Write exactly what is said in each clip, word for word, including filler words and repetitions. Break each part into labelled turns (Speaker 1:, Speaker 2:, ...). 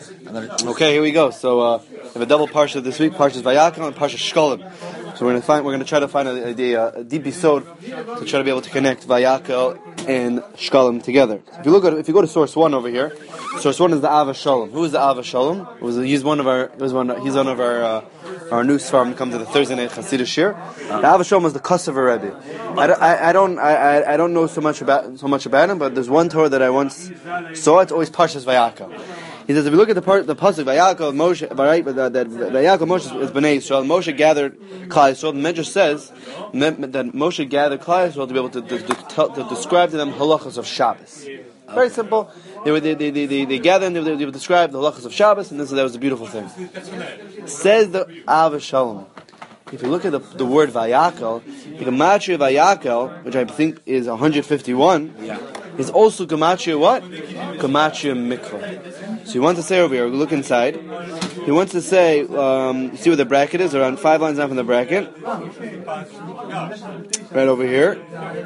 Speaker 1: Okay, here we go. So uh, we have a double parsha this week: Parshas Vayakel and Parshas Shkolim. So we're going to find, we're going to try to find a, a, a deep episode to try to be able to connect Vayakel and Shkolim together. So if you look at, if you go to source one over here, source one is the Ava Shalom. Who is the Ava Shalom? It was he's one of our it was one he's one of our uh, our new svarim come to the Thursday night Hasidic shir. The Ava Shalom was the Kosovo Rebbe. I, I, I don't I, I don't know so much about so much about him, but there's one Torah that I once saw. It's always Parshas Vayakel. He says, if you look at the part, the pasuk Vayakel Moshe, right? But that Vayakel Moshe is Bnei Yisrael. Moshe gathered Klal Yisrael. The Medrash says that Moshe gathered Klal Yisrael to be able to, to, to, to describe to them halachas of Shabbos. Very simple. They were they they they, they, they gathered and they, they, they would describe the halachas of Shabbos, and this that was a beautiful thing. Says the Ava Shalom. If you look at the, the word Vayakel, the gematria Vayakel, which I think is one hundred fifty-one, yeah. is also gematria what? Gematria mikvah. So he wants to say over here, we look inside. He wants to say, um, you see where the bracket is? Around five lines down from the bracket. Right over here.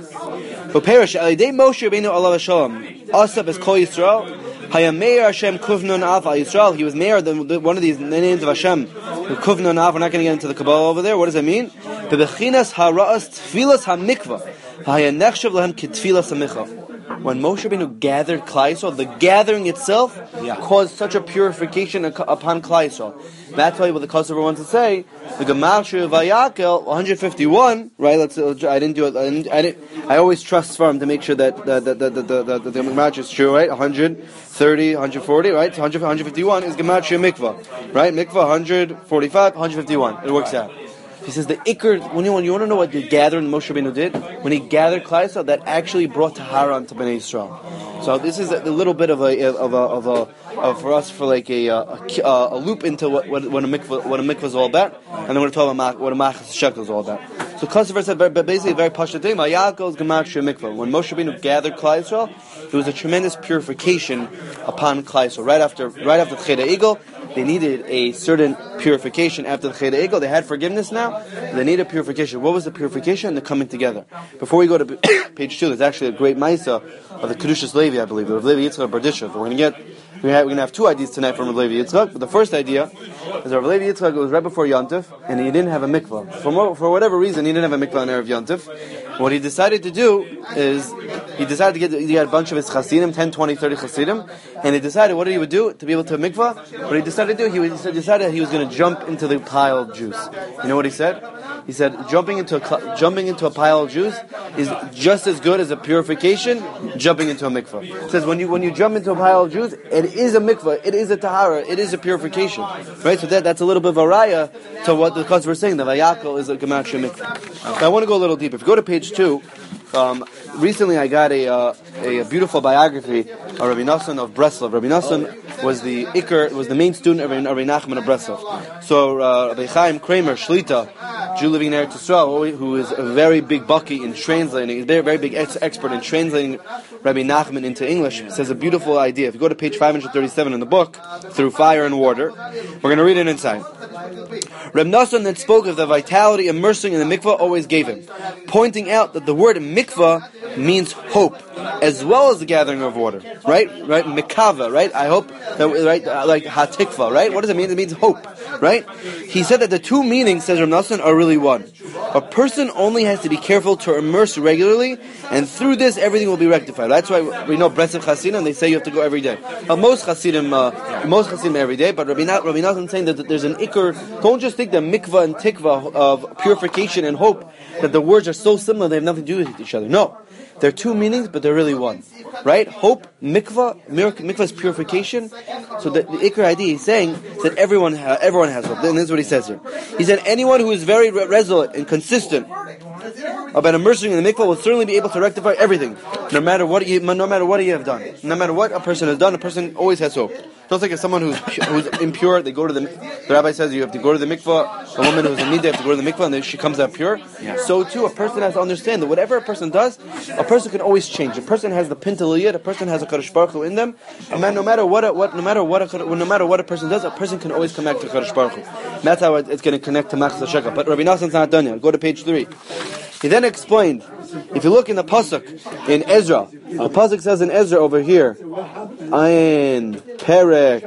Speaker 1: Moshe Rabbeinu alav shalom. Asaf is Kol Yisrael. Hayameir Hashem Kuvnon Av al Yisrael. He was mayor, the, the, one of these names of Hashem. Kuvnon Av. We're not going to get into the Kabbalah over there. What does that mean? Bebechinas hara'as tfilas hamikvah. Hayanechshav lahem kitfilas hamicha. When Moshe Rabbeinu gathered Klal Yisrael, the gathering itself yeah. caused such a purification upon Klal Yisrael. That's why what the Kosovo wants to say. The Gematria Vayakel one hundred fifty-one. Right? Let's. I didn't do it. I, didn't, I, didn't, I always trust Svarim to make sure that the the the the the, the, the Gematria is true. Right? one hundred thirty, one hundred forty. Right? So one hundred, one hundred fifty-one is Gematria Mikvah. Right? Mikvah one hundred forty-five, one hundred fifty-one. It works out. He says the Iker, when you, when you want to know what the gathering Moshe Rabbeinu did, when he gathered Klal Yisrael, that actually brought Tahara onto Bnei Yisrael. So this is a, a little bit of a of a of a of for us for like a a, a, a loop into what what, what a mikvah what a mikvah is all about, and then we're going to talk about what a machas shekel is all about. So Kosovo said basically a very pashut thing. Vayakel is gematria mikvah. When Moshe Rabbeinu gathered Klal Yisrael, there was a tremendous purification upon Klal Yisrael. Right after right after the Cheder Egel, they needed a certain purification after the Cheder Egel. They had forgiveness now. They needed purification. What was the purification? The coming together. Before we go to page two, there's actually a great Maisa of the Kedushas Levi, I believe, of Levi Yitzchak Berdishev. We're going to get, we're going to have two ideas tonight from Levi Yitzchak. But the first idea is that Levi Yitzchak was right before Yontif, and he didn't have a mikvah. For, for whatever reason, he didn't have a mikvah on Erev Yontif. What he decided to do is, he decided to get, he had a bunch of his chassidim, ten, twenty, thirty chassidim, and he decided what he would do to be able to have mikvah. What he decided to do, he decided he was going to jump into the pile of juice. You know what he said? He said jumping into a, jumping into a pile of juice is just as good as a purification jumping into a mikvah. He says when you when you jump into a pile of juice, it is a mikvah, it is a tahara, it is a purification. Right? So that that's a little bit of a raya to what the Kosovo is saying. The Vayakel is a gematria mikvah. Okay. I want to go a little deeper. If you go to page two, um, recently I got a, uh, a a beautiful biography of Rabbi Nosson of Breslov. Rabbi Nosson was the Iker, was the main student of Rabbi Nachman of Breslov. So uh, Rabbi Chaim Kramer Shlita, Jew living in Eretz Yisrael, who is a very big bucky in translating, he's a very, very big ex- expert in translating Rabbi Nachman into English, says a beautiful idea. If you go to page five hundred thirty-seven in the book, Through Fire and Water, we're going to read it inside. Rabbi Nosson then spoke of the vitality immersing in the mikvah always gave him, pointing out that the word mikvah means hope, as well as the gathering of water. Right? Right? Mikava, right? I hope, that, right? Like hatikva, right? What does it mean? It means hope, right? He said that the two meanings, says Rabbi Nosson, are really one. A person only has to be careful to immerse regularly, and through this, everything will be rectified. That's why we know Breslov Hasidim, they say you have to go every day. Uh, most Hasidim, uh, most Hasidim every day, but Rabbi Nosson is saying that there's an ikr. Don't just think the mikvah and tikvah of purification and hope, that the words are so similar, they have nothing to do with each other. No. They're two meanings, but they're really one. Right? Hope, mikvah, mikvah is purification. So the, the ikr idea he's saying is that everyone, ha, everyone has hope. And this is what he says here. He said, anyone who is very re- resolute and consistent about immersing in the mikvah will certainly be able to rectify everything, no matter what you, no matter what you have done. No matter what a person has done, a person always has hope. Just like if someone who's who's impure, they go to the, the rabbi says you have to go to the mikvah. A woman who's in nida, they have to go to the mikvah, and then she comes out pure. Yeah. So too, a person has to understand that whatever a person does, a person can always change. A person has the pintaliyah, a person has a Kadosh Baruch Hu in them. And man, no matter what, a, what, no matter what, a, no matter what a person does, a person can always come back to Kadosh Baruch Hu. That's how it, it's going to connect to Machzah Shekel. But Rabbi Nosson's not done yet. Go to page three. He then explained, if you look in the pasuk in Ezra, the pasuk says in Ezra over here, Ayin Perek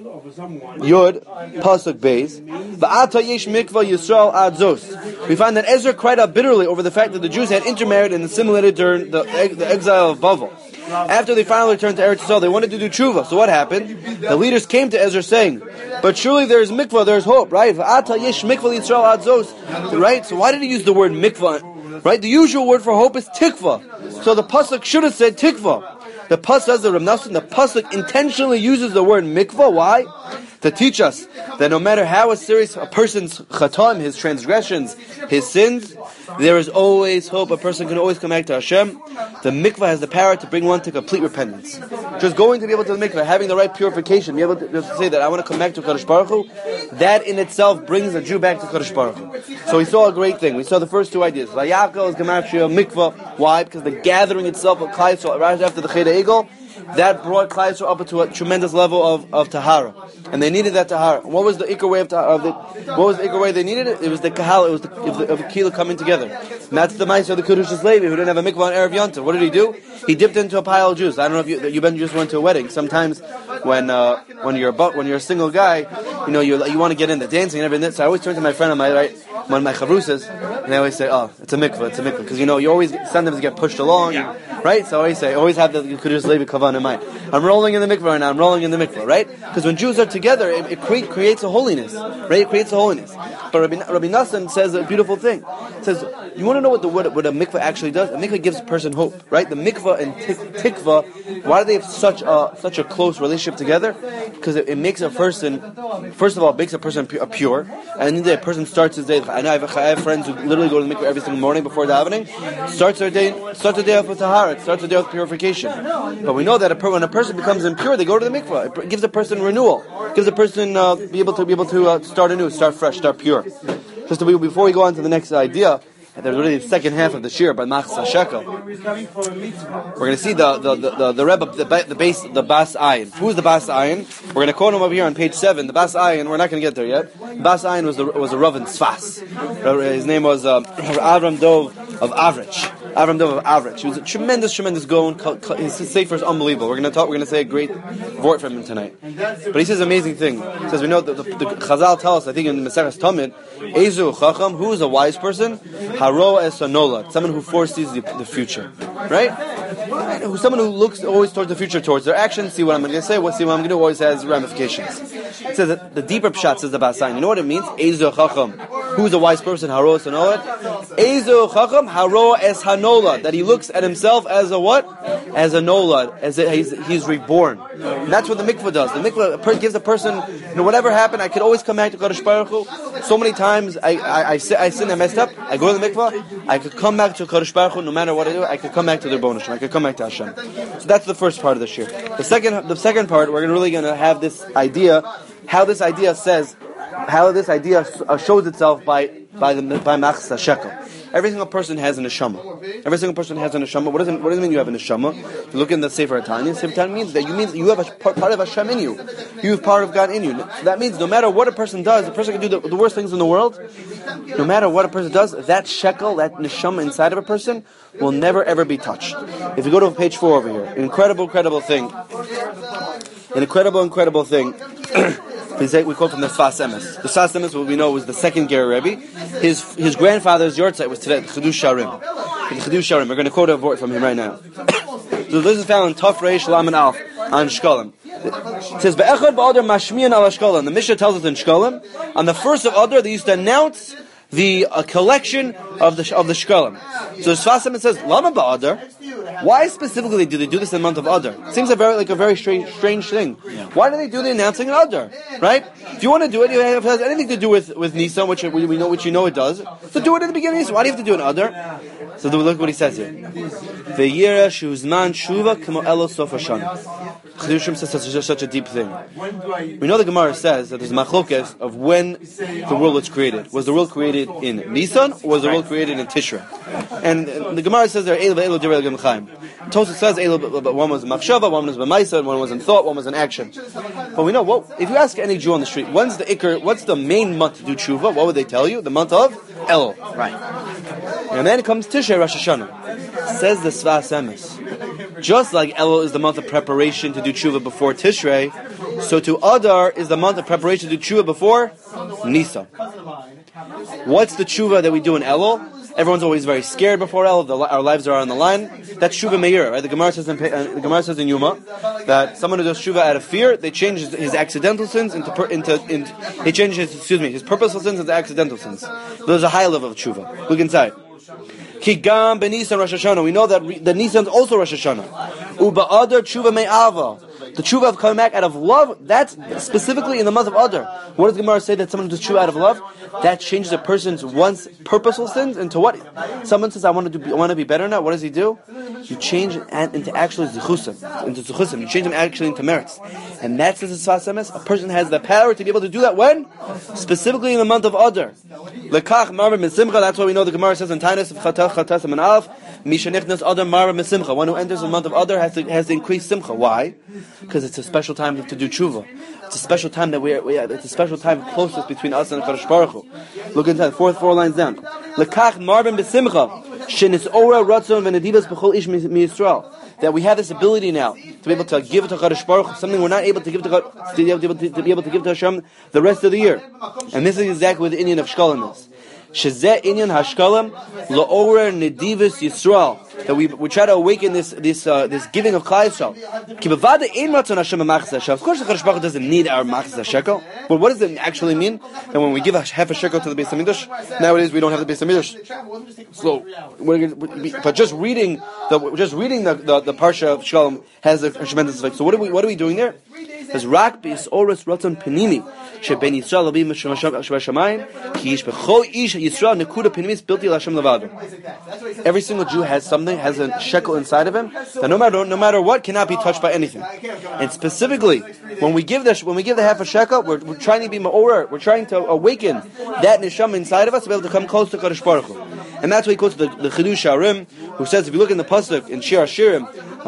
Speaker 1: Yud pasuk Beis, Va'ata yesh mikvah Yisrael ad zos. We find that Ezra cried out bitterly over the fact that the Jews had intermarried and assimilated during the, the exile of Bavel. After they finally returned to Eretz Yisrael, they wanted to do tshuva. So what happened? The leaders came to Ezra saying, but surely there is mikvah, there is hope, right? Va'ata yesh mikvah Yisrael ad zos. Right? So why did he use the word mikvah? Right? The usual word for hope is tikva. So the pasuk should have said tikva. The pasuk says the Rav Nosson, the pasuk intentionally uses the word mikvah. Why? To teach us that no matter how serious a person's chatam, his transgressions, his sins, there is always hope. A person can always come back to Hashem. The mikvah has the power to bring one to complete repentance. Just going to be able to the mikvah, having the right purification, be able to, to say that I want to come back to Kadosh Baruch Hu, that in itself brings a Jew back to Kadosh Baruch Hu. So we saw a great thing. We saw the first two ideas. Vayakel is Gematria, mikvah. Why? Because the gathering itself of Klal Yisrael right after the Cheder Egel, that brought Klal Yisrael up to a tremendous level of, of Tahara. And they needed that Tahara. What was the Iker way of, of the, what was the Iker way they needed it? It was the Kahal, it was the, it was the of the Kila coming together. And that's the Ma'aser of the Kedushas Levi, who didn't have a mikvah on Erev Yontif. What did he do? He dipped into a pile of juice. I don't know if you, you been just went to a wedding. Sometimes when, uh, when you're a, when you're a single guy, you know, you, you want to get in the dancing and everything. So I always turn to my friend on my right, one of my chavrusas, and they always say, oh, it's a mikvah, it's a mikvah. Because, you know, you always, sometimes get pushed along, yeah. Right? So I always say, always have the Kedushas Levi kavan in mind. I'm rolling in the mikvah right now, I'm rolling in the mikvah, right? Because when Jews are together, it, it create, creates a holiness, right? It creates a holiness. But Rabbi, Rabbi Nosson says a beautiful thing. He says, you want to know what the what, what a mikvah actually does? A mikvah gives a person hope, right? The mikvah and tik, tikvah, why do they have such a, such a close relationship together? Because it, it makes a person, first of all, it makes a person pure, and then the person starts his day. I know I have, I have friends who literally go to the mikvah every single morning before davening, starts their day, starts the day off with tahara, starts the day off with purification. But we know that a, when a person becomes impure, they go to the mikvah. It gives a person renewal, it gives a person uh, be able to be able to uh, start anew, start fresh, start pure. Just to be, before we go on to the next idea, there's really the second half of the shir by Machs HaShekel. We're going to see the the the, the, the Rebbe, the, the base, the Bas Ayin. Who's the Bas Ayin? We're going to quote him over here on page seven. The Bas Ayin, we're not going to get there yet. Bas Ayin was the, was a Rav in Sfas. His name was uh, Avram Dov of Avrich. Avram Dov of Avrich. He was a tremendous, tremendous goon. His sefer is unbelievable. We're going to talk. We're going to say a great word from him tonight. But he says an amazing thing. He says we know that the, the, the Chazal tell us, I think in Maseches Tamid, Ezu Chacham, who is a wise person? Haro es anola, someone who foresees the, the future, right? Who's someone who looks always towards the future, towards their actions. See what I'm going to say. What see what I'm going to do always has ramifications. It says that the deeper pshat says the Bas Ayin. You know what it means? Ezu Chacham, who is a wise person? Haro es anola. Ezu Chacham, Haro es hanola, that he looks at himself as a what? As a nola, as a, he's, he's reborn. And that's what the mikvah does. The mikvah gives a person, you know, whatever happened, I could always come back to Kadosh Baruch Hu. So many times I I, I, sin, I sin, I messed up. I go to the mikvah. I could come back to Kadosh Baruch Hu, no matter what I do. I could come back to the Rebbeinu Shalom. I could come back to Hashem. So that's the first part of the shir. The second, the second part, we're really going to have this idea, how this idea says, how this idea shows itself by by the by Machs HaShekel. Every single person has a neshama. Every single person has a neshama. What does it, what does it mean you have a neshama? You look in the Sefer Tanya. Sefer Tanya means that you mean you have a part, part of Hashem in you. You have part of God in you. So that means no matter what a person does, a person can do the, the worst things in the world. No matter what a person does, that shekel, that neshama inside of a person, will never ever be touched. If you go to page four over here, an incredible, incredible thing. An incredible, incredible thing. We quote from the Sfas Emes. The Sfas Emes, what we know, was the second Ger Rebbe. His his grandfather's yortzeit was today, the Chidush Sharim. The Chidush Sharim. We're going to quote a word from him right now. So this is found in Taf Reish Lam and Alf on Shkolim. It says, "Be'echad ba'adar mashmiyan ala Shkolim." The Mishnah tells us in Shkolim, on the first of Adar, they used to announce the uh, collection of the of the Shkolim. So the Sfas Emes says, "Lama ba'adar." Why specifically do they do this in the month of Adar? It seems a very like a very strange strange thing. Yeah. Why do they do the announcing in Adar? Right? If you want to do it, if it has anything to do with, with Nisan, which we, we know which you know it does, so do it in the beginning of Nisan. Why do you have to do it in Adar? So look what he says here. Ve'yira shuzman shuva k'mo elo sof hashana. Chedushim says such, such a deep thing. We know the Gemara says that there's machlokes of when the world was created. Was the world created in Nisan or was the world created in Tishrei? And the Gemara says there are Eilu ve'Eilu Divrei Gem Chaim. Tosfos says Eilu, one was in machshava, one was in ma'isa, one was in thought, one was in action. But we know, what if you ask any Jew on the street, when's the ikr, what's the main month to do tshuva? What would they tell you? The month of Elul.
Speaker 2: Right.
Speaker 1: And then comes Tishrei Rosh Hashanah. Says the Sfas Emes. Just like Elul is the month of preparation to do tshuva before Tishrei, so to Adar is the month of preparation to do tshuva before Nisan. What's the tshuva that we do in Elul? Everyone's always very scared before Elul. The, our lives are on the line. That's tshuva meir, right? The Gemara says in, uh, the Gemara says in Yuma that someone who does tshuva out of fear, they change his, his accidental sins into, per, into, into they change his excuse me his purposeful sins into accidental sins. There's a high level of tshuva. Look inside. Kigam b'Nisan Rosh Hashanah. We know that re, the Nisan's also Rosh Hashanah. Uba Adar tshuva me'ava. The tshuva of coming back out of love, that's specifically in the month of Adar. What does the Gemara say that someone does tshuva out of love? That changes a person's once purposeful sins into what? Someone says, I want to do, I want to be better now. What does he do? You change it into actually zichusim, into zichusim. You change them actually into merits. And that's the Sfas Emes. A person has the power to be able to do that when? Specifically in the month of Adar. Lekach marva misimcha. That's why we know the Gemara says in Tainus of Chatach Chatas and Alf, Mishanichnas Adar marva misimcha. One who enters the month of Adar has to has to increase simcha. Why? Because it's a special time to do tshuva. It's a special time that we are. We are it's a special time closest between us and Kadosh Baruch Hu. Look into the fourth four lines down. Lekach marvin b'simcha shenis ora ratzon v'nedivas b'chol ish miYisrael. That we have this ability now to be able to give to Kadosh Baruch Hu something we're not able to give to, to, be able to, to be able to give to Hashem the rest of the year. And this is exactly what the Indian of Shkolim is. Shezeh inyan hashkalam la'orer nedivus Yisrael. That we we try to awaken this this uh, this giving of Klal Yisrael. Ki bevada ein ratzon Hashem machzeh shekel. Of course, the Kadosh Baruch Hu doesn't need our machzeh shekel. But what does it actually mean? That when we give a half a shekel to the Beis Hamikdash, nowadays we don't have the Beis Hamikdash. So, we're, we, but just reading the just reading the the, the parsha of Shalom has a, a tremendous effect. So what are we what are we doing there? There's rak bis oros ratzon penimi sheben Yisrael labim shebashamayim ki ish bechol ish Yisrael nekuda penimis bilti l'Hashem levado. Every single Jew has something, has a shekel inside of him that no matter no matter what cannot be touched by anything. And specifically, when we give the when we give the half a shekel, we're, we're trying to be ma'orer. We're trying to awaken that neshama inside of us to be able to come close to Kadosh Baruch Hu. And that's why he quotes the, the Chidush Harim, who says, if you look in the pasuk in Shir Hashirim, the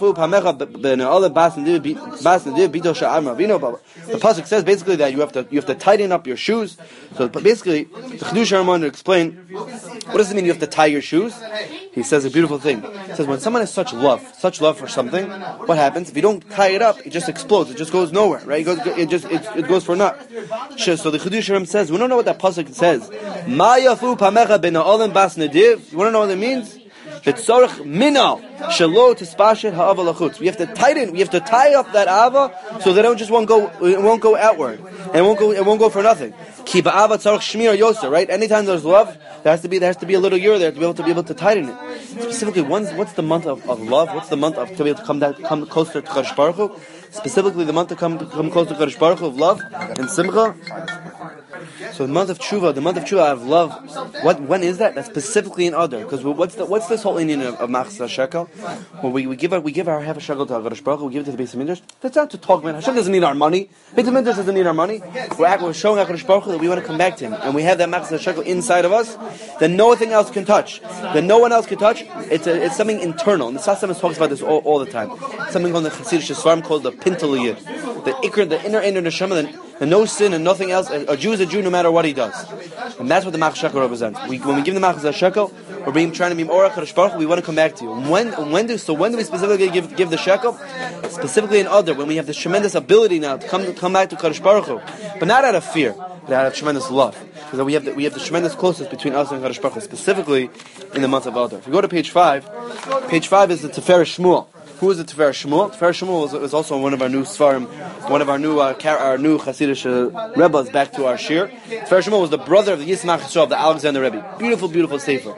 Speaker 1: pasuk says basically that you have to you have to tighten up your shoes. So basically, the Chidush Harim wanted to explain, what does it mean you have to tie your shoes? He says a beautiful thing. He says when someone has such love, such love for something, what happens? If you don't tie it up, it just explodes. It just goes nowhere, right? It goes, it just it, it goes for naught. So the Chidush Harim says, we don't know what that pasuk says. Ma yafu pamecha ben ha'olam bas nediv. You want to know what it means? V'tzorich minal shelo tispashet ha'ava lachutz. We have to tighten. We have to tie up that ava so that it just won't go. It won't go outward. And it won't go. It won't go for nothing. Ki ba'ava tzorich shmir yoser. Right. Anytime there's love, there has to be there has to be a little year there to be able to be able to tighten it. Specifically, when's, what's the month of, of love? What's the month of to be able to come down, come closer to Kadosh Baruch Hu? Specifically, the month to come to come closer to Kadosh Baruch Hu of love and simcha. So the month of tshuva, the month of tshuva of love, what when is that? That's specifically in Adar. Because what's the, what's this whole Indian of, of machzah shekel? Well, we, we give our we give our half a shekel to Kadosh Baruch Hu, we give it to the Beis Hamikdash. That's not to talk about. Hashem doesn't need our money. Beis Hamikdash doesn't need our money. We're, act, we're showing Kadosh Baruch Hu that we want to come back to Him, and we have that machzah shekel inside of us that nothing else can touch. That no one else can touch. It's a, it's something internal. And the Sfas Emes talks about this all, all the time. It's something called the Chassidish Svarim called the Pintel Yid, the ikr, the inner inner neshama, the, the no sin and nothing else. A, a Jew is a Jew no matter what he does. And that's what the machzah shekel represents. We, when we give the machzah shekel, we're being, trying to be Orach Kadosh Baruch Hu, we want to come back to you. And when, when do, so when do we specifically give, give the shekel? Specifically in Adar, when we have this tremendous ability now to come, come back to Kadosh Baruch Hu. But not out of fear, but out of tremendous love. Because we have the, we have the tremendous closeness between us and Kadosh Baruch Hu, specifically in the month of Adar. If we go to page five, page five is the Tiferes Shmuel. Who is the Tiferes Shmuel? Tiferes Shmuel is, is also one of our new Svarim, one of our new uh, our new Hasidic uh, Rebbes back to our Shir. Tiferes Shmuel was the brother of the Yismach Yisrael, the Alexander Rebbe. Beautiful, beautiful sefer.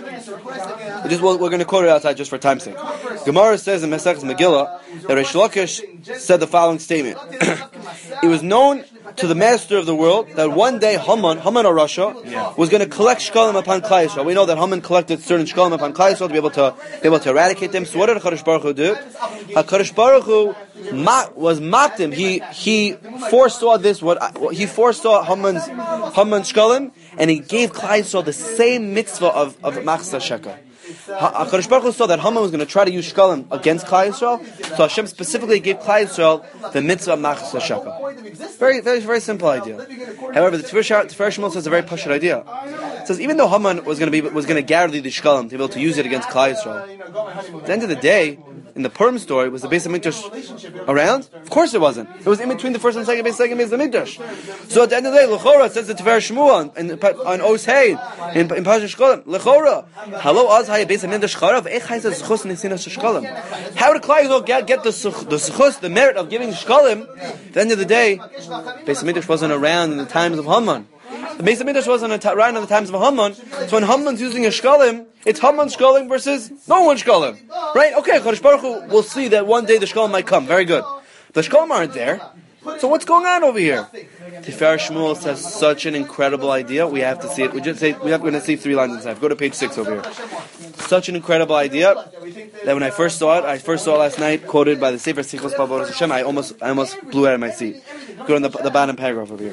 Speaker 1: We just, we're going to quote it outside just for time's sake. Gemara says in Masechus Megillah that Reish Lakish said the following statement. It was known to the master of the world that one day Haman, Haman or Russia, yeah. was going to collect shkalim upon Klal Yisrael. We know that Haman collected certain shkalim upon Klal Yisrael to be able to be able to eradicate them. So what did HaKadosh Baruch Hu do? HaKadosh Baruch Hu ma- was mocked him. He he foresaw this. What he foresaw Haman's Haman's shkalim, and he gave Klal Yisrael the same mitzvah of of machzah shekel. HaKadosh Baruch Hu saw that Haman was going to try to use shkalim against Klal Yisrael, so Hashem specifically gave Klal Yisrael the mitzvah of machzah shekel. Very, very, very simple idea. However, the Tiferes Shmuel says a very pashut idea. It says even though Haman was going to be was going to gather the shkalim to be able to use it against Klal Yisrael, at the end of the day, in the Purim story, was the Beis Hamikdash around? Of course it wasn't. It was in between the first and second Beis second Beis Hamikdash. So at the end of the day, Lechora says the Tifer Shmuel on on Os Hey in in Parashat Shkalim. Lechora, hello Az Hay Beis Hamikdash Charav. Ech Hay says Chus Nesinas Shkalim. How did Klal Yisrael get get the the Chus, the merit of giving Shkalim? At the end of the day, Beis Hamikdash wasn't around in the times of Haman. The Beis Hamikdash wasn't around in the times of Haman. So when Haman's using a Shkalim, it's Haman's Shkalim versus no one's Shkalim. Right? Okay, Chodesh Baruch Hu will see that one day the Shkalim might come. Very good. The Shkalim aren't there. So what's going on over here? Tifer Shmuel says such an incredible idea. We have to see it. We just say we have, we're going to see three lines inside. Go to page six over here. Such an incredible idea that when I first saw it, I first saw it last night, quoted by the Sefer Sichos Ba'avodas Hashem. I almost, I almost blew out of my seat. Go on the, the bottom paragraph over here.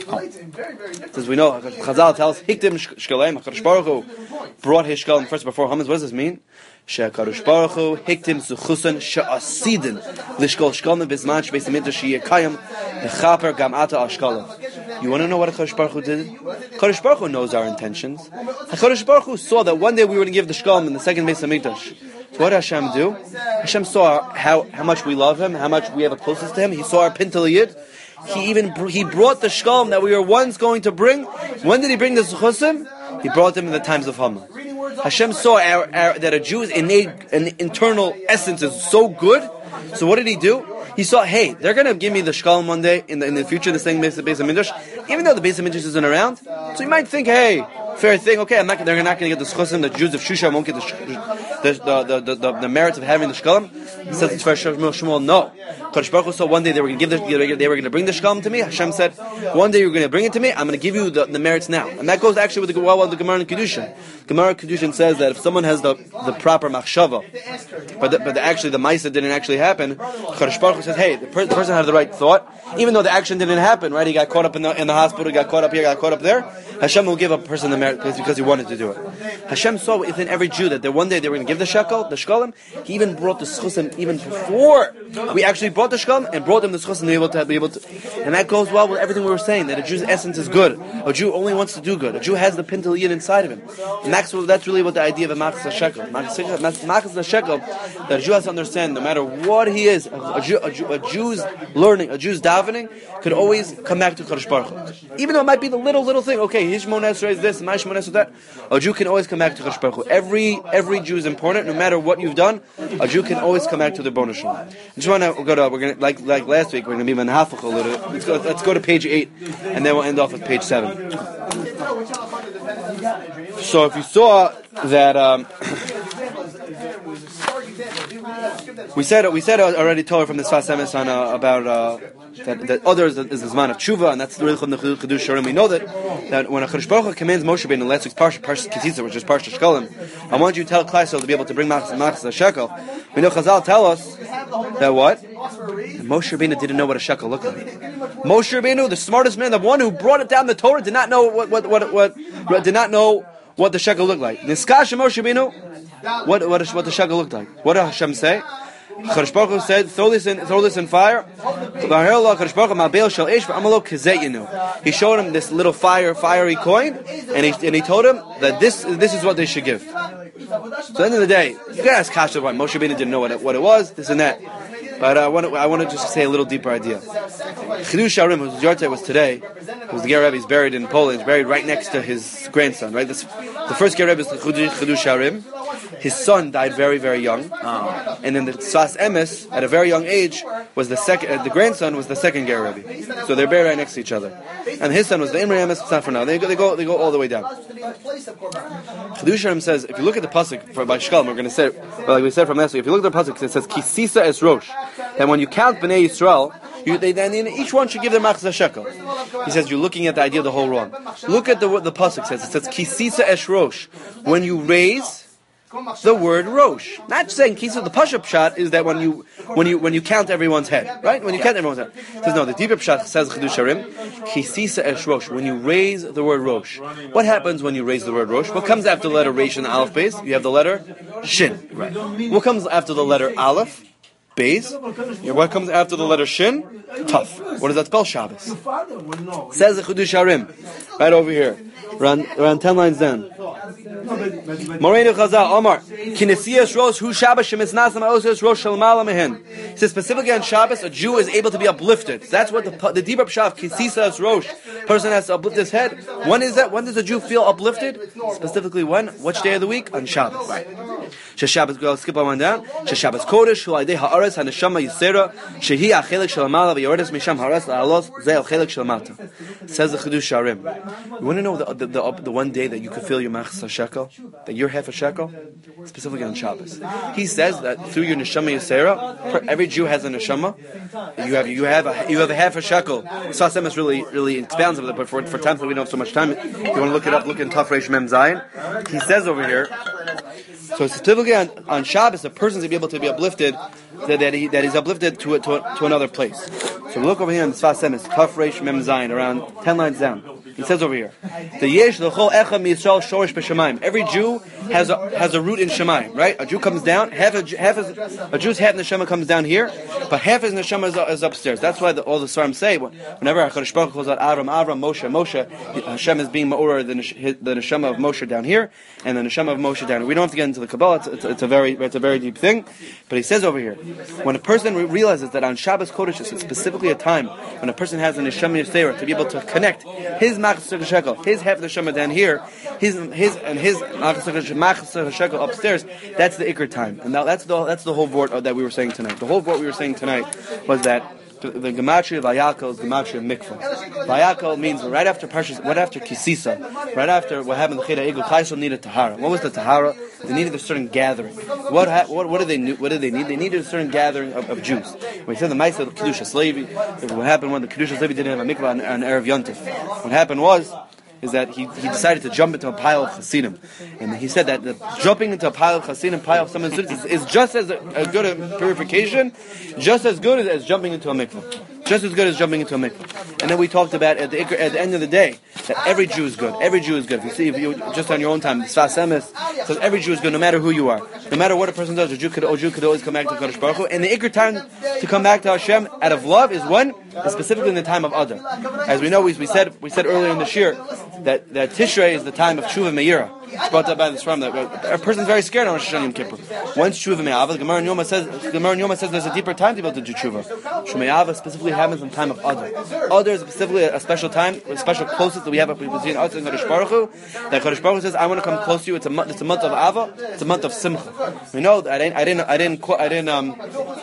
Speaker 1: It says we know Chazal tells Hiktim Shkalem. Hakadosh Baruch Hu brought his Shkalim first before Haman. What does this mean? She'Hakadosh Baruch Hu Hiktim Zuchusan She'asidin Lishkol Shkalim Bisman Shbeis Hamikdash Yekayim Nechaper Gamata Ashkalim. You want to know what Hakadosh Baruch Hu did? Hakadosh Baruch Hu knows our intentions. Hakadosh Baruch Hu saw that one day we were going to give the Shkalim in the second Beis Hamikdash. So what did Hashem do? Hashem saw how, how much we love Him, how much we have a closeness to Him. He saw our Pintel Yid. He even He brought the Shkalim that we were once going to bring. When did He bring the Zuchusim? He brought them in the times of Haman. Hashem saw our, our, that a Jew's innate an internal essence is so good. So what did He do? He saw, hey, they're going to give me the Shkalim one day in the in the future, this thing, the Beis Hamikdash, even though the Beis Hamikdash isn't around. So you might think, hey, fair thing, okay, I'm not, they're not going to get the Schusim, the Jews of Shusha won't get the the, the, the, the, the, the merits of having the Shkalim. He says it's for Shmuel, no. Kodesh Baruch Hu saw one day they were going to give the, they were going to bring the Shkalim to me. Hashem said, one day you're going to bring it to me, I'm going to give you the, the merits now. And that goes actually with the, well, the Gemara and Kedushin. Gemara and Kedushin says that if someone has the, the proper machshava, but the, but the, actually the Maisa didn't actually happen, Kodesh Baruch Hu says, hey, the, per, the person had the right thought, even though the action didn't happen, right? He got caught up in the, in the hospital, he got caught up here, got caught up there. Hashem will give a person the merit because he wanted to do it. Hashem saw within every Jew that there one day they were going to give the shekel, the shkalim. He even brought the schusim even before we actually brought the shkalim and brought them the schusim to be able to be able to. And that goes well with everything we were saying, that a Jew's essence is good. A Jew only wants to do good. A Jew has the pintel yin inside of him. And that's, that's really what the idea of a machas shekel. Machas shekel, that a Jew has to understand, no matter what he is, a, Jew, a, Jew, a Jew's learning, a Jew's davening, could always come back to Kodesh Baruch Hu. Even though it might be the little, little thing, okay, his Shmona Esrei is this, my Shmona Esrei is that, a Jew can always come back to Kodesh Baruch Hu. Every, every Jew is important, no matter what you've done, a Jew can always come back to the Rebbeinu Shalom. I just want to go to, we're going to, like, like last week, we're going to be manhafach a little. Let's go, let's go to page eight, and then we'll end off with page seven. So if you saw that, um, we said we said already told her from the Sfas Emes on uh, about uh, that, that others is the Zman of Tshuva, and that's the real Chedush Sharim. We know that that when a Chodesh Baruch Hu commands Moshe Rabbeinu in last week's Parsha, Parsha Kisisa, which is Parsha Shkalim, I want you to tell Klal Yisrael to be able to bring Machzah shekel. We know Chazal tell us that what Moshe Rabbeinu didn't know what a shekel looked like. Moshe Rabbeinu, the smartest man, the one who brought it down the Torah, did not know what what what what, what did not know what the shekel looked like. Niskash Moshe Rabbeinu. What what what the shekel looked like? What did Hashem say? Chodesh Baruch Hu said, "Throw this in, throw this in fire." He showed him this little fire, fiery coin, and he and he told him that this this is what they should give. So at the end of the day, you can ask Kasha why Moshe Rabbeinu didn't know what it, what it was, this and that. But I want to I want to just say a little deeper idea. Chedush Sharim, whose yahrzeit was today, who's the Ger Rebbe, is buried in Poland. He's buried right next to his grandson. Right, this, the first Ger Rebbe is Chedush Sharim. His son died very, very young, oh. and then the Sfas Emes, at a very young age, was the second. Uh, the grandson was the second Ger Rebbe. So they're buried right next to each other. And his son was the Imre Emes. It's not for now. They go, they go, they go all the way down. Chedush Sharim says, if you look at the pasuk for by Shkalim, we're going to say, well, like we said from last week, if you look at the pasuk, it says Kisisa es Rosh. That when you count Bnei Yisrael, you, they, then each one should give their machzah shekel. He says you're looking at the idea of the whole wrong. Look at the what the pasuk says. It says Kisisa es Rosh. When you raise the word Rosh, not saying Kisa. The Pasha Pshat is that when you when you when you count everyone's head, right? When you count everyone's head, it says no. The deeper Pshat says Chedush Sharim, Kisisa es Rosh. When you raise the word Rosh, what happens when you raise the word Rosh? What comes after the letter Reish in the Aleph base? You have the letter Shin. Right. What comes after the letter Aleph? Beis. What comes after the letter Shin? Tough. What does that spell? Shabbos. Says the Chudush Harim, right over here, around, around ten lines down. Moreinu Chazal, Omar, Kinesias Rosh, Hu Shabbos Shemitznasam Oses Rosh Shalmala Mehen. He says specifically on Shabbos, a Jew is able to be uplifted. That's what the the deeper pshat, Kinesias Rosh, person has to uplift his head. When is that? When does a Jew feel uplifted? Specifically when? Which day of the week? On Shabbos. She Shabbos, go skip on one down. She Shabbos Kodesh, Hu Aidei Haaretz HaNeshama Yisera, Shehi HaChelek Shalamala V'Yoredes Misham Haaretz La'alos Zeh HaChelek Shalamata. Says the Chudush Harim. You want to know the, the, the, the one day that you could feel your machzor shekel, that you're half a shekel, specifically on Shabbos. He says that through your neshama yisera, every Jew has a neshama. You have you have a, you have a half a shekel. Sfas Emes really really expounds on it, but for for time, so we don't have so much time. If you want to look it up, look in Taf Reish Mem Zayin. He says over here. So specifically on, on Shabbos, a person is able to be uplifted, that, that he that he's uplifted to, to to another place. So look over here in Sfas Emes, Taf Reish Mem Zayin, around ten lines down. He says over here, the yesh l'chol echa miyisrael shorish b'shamayim. Every Jew has a has a root in Shemayim, right? A Jew comes down, half a half his, a Jew's half neshama comes down here, but half his neshama is, is upstairs. That's why the, all the Svarim say whenever HaKadosh Baruch Hu calls out Avram, Avram, Moshe, Moshe, Hashem is being ma'orah the, the neshama of Moshe down here and the neshama of Moshe down here. We don't have to get into the Kabbalah; it's, it's, it's a very it's a very deep thing. But he says over here, when a person re- realizes that on Shabbos Kodesh is specifically a time when a person has a neshama yisera to be able to connect his machzor shekel, his half the neshama down here, his his and his machzor shekel upstairs. That's the ikr time, and now that's the that's the whole word that we were saying tonight. The whole word we were saying tonight was that the, the gematria of Vayakel is gematria of mikvah. Vayakel means right after Parshas, right after Kisisa, right after what happened to Cheda Egel, Chaisel needed tahara. What was the tahara? They needed a certain gathering. What ha- what what did they what did they need? They needed a certain gathering of, of Jews. When he said the Ma'aseh of Kedushas Levi, what happened when the Kedushas Levi didn't have a mikvah on, on Erev Yontif? What happened was. Is that he, he decided to jump into a pile of Hasidim. And he said that the jumping into a pile of Hasidim, pile of someone's is, is just as a, a good a purification, just as good as, as jumping into a mikvah. Just as good as jumping into a mikvah. And then we talked about at the at the end of the day that every Jew is good. Every Jew is good. If you see, if you just on your own time, Sfas Emes says every Jew is good, no matter who you are, no matter what a person does. A Jew could, a Jew could always come back to Kadosh Baruch Hu. And the ikr time to come back to Hashem out of love is when, is specifically in the time of Adar. As we know, we, we said we said earlier in the shir that that Tishrei is the time of Tshuva Meira. It's brought up by this from that a person's very scared on Rosh Hashanah Yom Kippur. Once Tshuva Me'ava, the Gemara in Yoma says the Gemara in Yoma says there's a deeper time to be able to do Tshuva. Tshuva Me'ava specifically happens in the time of Adar. Adar is specifically a special time, a special closest that we have between us and Kadosh Baruch Hu. That Kadosh Baruch Hu says, "I want to come close to you." It's a month. It's a month of Ava. It's a month of Simcha. We know that I didn't. I didn't. I didn't. I didn't um,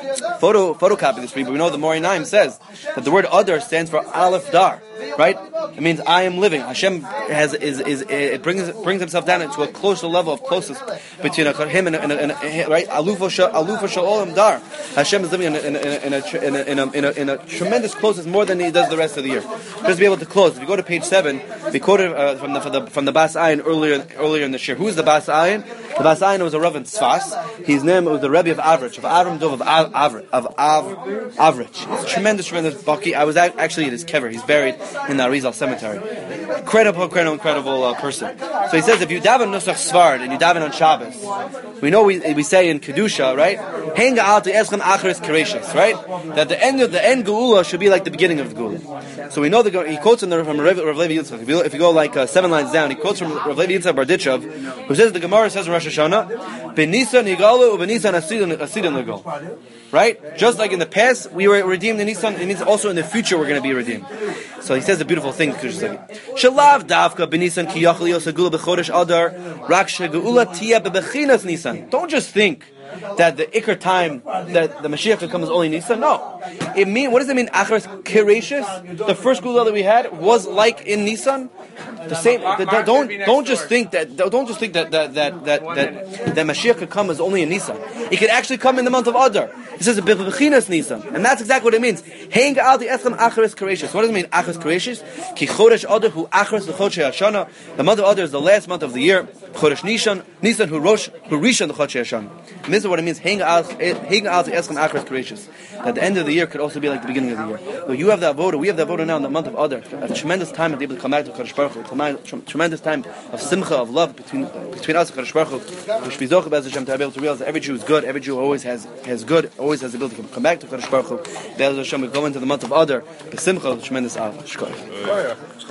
Speaker 1: photo photocopy this for you, but we know the Mori Naim says that the word Adar stands for Aleph Dar. Right? It means I am living. Hashem has is is it brings brings himself down into a closer level of closest between him and, and, and, and right. Alufa Shalom Dar. Hashem is living in a, in a, in a, in a, in a, in a, in a tremendous closeness more than he does the rest of the year. Just to be able to close. If you go to page seven, we quoted uh, from the from the from the Bas Ayin earlier earlier in the shir. Who is the Bas Ayin? The Bas Ayin was a Rav in Tzfas. His name was the Rebbe of Avrich, of Avram Dov of Avrich, of Av Avrich. It's a tremendous, tremendous baki. I was actually at his kever. He's buried in the Arizal cemetery. Incredible, incredible, incredible uh, person. So he says, if you daven Nusach Svard and you daven on Shabbos, we know we we say in Kedusha, right? Hang out to Eschem Acharis Kereishis, right? That the end of the end Geula should be like the beginning of the Geula. So we know that he quotes from, the, from Rav, Rav Levi Yitzchak. If you, if you go like uh, seven lines down, he quotes from Rav Levi Yitzchak Barditchev, who says the Gemara says in Rosh Hashanah, "Benisan Yigalu uBenisan Asidin Asidin Legol." Right? Just like in the past, we were redeemed in Nisan, it means also in the future we're going to be redeemed. So he says a beautiful thing. Shalav davka b'Nisan ki yachal yos hagula b'chodesh Adar rak shegeula tia bebechinas Nisan. Don't just think that the ikr time that the Mashiach could come is only Nisan. No, it mean what does it mean? Acharis Kereishis, the first Gula that we had was like in Nisan. The same. The, the, don't don't just think that don't just think that that that that that, that Mashiach could come is only in Nisan. It could actually come in the month of Adar. It says bechinas Nisan, and that's exactly what it means. Hang out the eschem acharis kereishis. What does it mean acharis kereishis? Ki chodesh Adar hu acharis lechodesh Hashana. The month of Adar is the last month of the year. Chodesh Nisan, Nisan who Rosh, who Rishon the Chodshei Hashan. And this is what it means. Hang out, hang out, eschem achras gracious. That the end of the year could also be like the beginning of the year. So you have the avoda, we have the avoda now in the month of Adar. A tremendous time to be able to come back to Kadosh Baruch Hu. Tremendous time of simcha, of love between between us and Kadosh Baruch Hu. Which we zoch Be'ez Hashem to be able to realize that every Jew is good. Every Jew always has has good, always has the ability to come back to Kadosh Baruch Hu. Be'ez Hashem, we go into the month of Adar. The simcha, tremendous av.